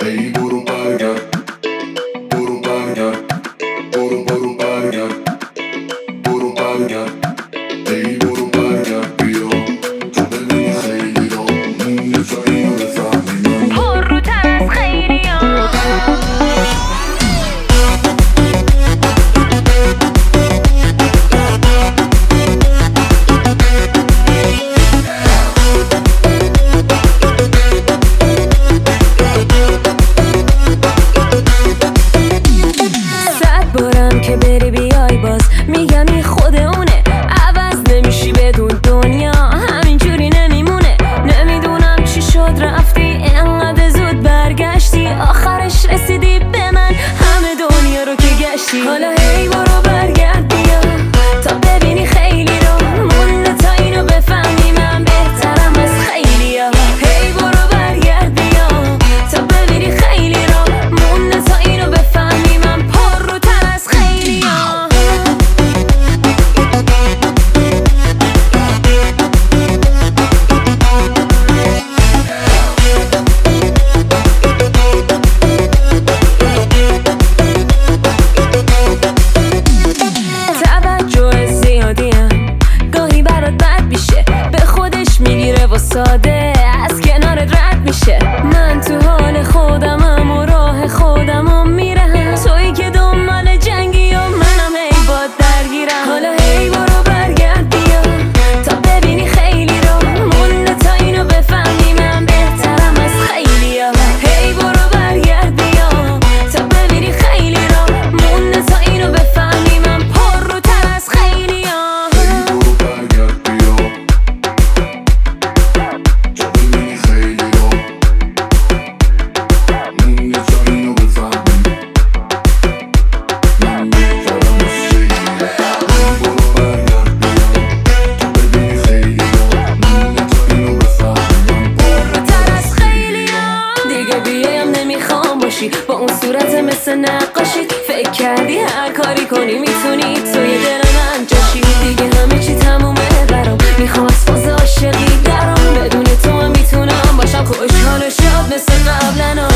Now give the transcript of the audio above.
ای برو برگرد، برو برگرد، برو برگرد، برو برگرد، ای برو برگرد بیا تو ببینی خیلی را مونه تا اینو بفهمی من پر روتر از خیلی ها. که بری بیای باز میگم این خود اونه، عوض نمیشی بدون دنیا همینجوری نمیمونه. نمیدونم چی شد رفتی انقدر زود برگشتی، آخرش رسیدی به من همه دنیا رو که گشتی. حالا هی برو برگرد بیا تا ببینی خیلی رو مونده تا اینو بفهمی من بهترم از خیلی ها. هی برو برگرد بیا تا ببینی خیلی رو مونده تا اینو بفهمی من پر رو تر از خیلی ها. توجه زیادیم گاهی برات بد میشه، به خودش میگیره و ساده از کنارت رد میشه. من تو حال خودمم و راه خودمم میرم، تویی که دنبال جنگی و منم هی باد درگیرم. حالا هی برو برگرد بیا تا ببینی خیلی رو مونده تا اینو بفهمی من بهترم از خیلی ها. هی برو برگرد بیا تا ببینی خیلی رو مونده تا اینو بفهمی من پر رو تر از خیلی ها. ای برو برگرد بیا تا ببینی خیلی را مونه تا اینو بفهمی من بهترم از خیلی ها. ای برو برگرد بیا تا ببینی خیلی را مونه تا اینو بفهمی من پر رو تر از خیلی ها. دیگه بیایم نمیخوام باشی با اون صورت مثل نقاشی، فکر کردی هر کاری کنی میتونی توی دل من جاشی. دیگه همه چی تمومه برام، میخوام از فاز عاشقی درام، بدون تو هم میتونم باشم خوشحال و شاد مثل قبلنا.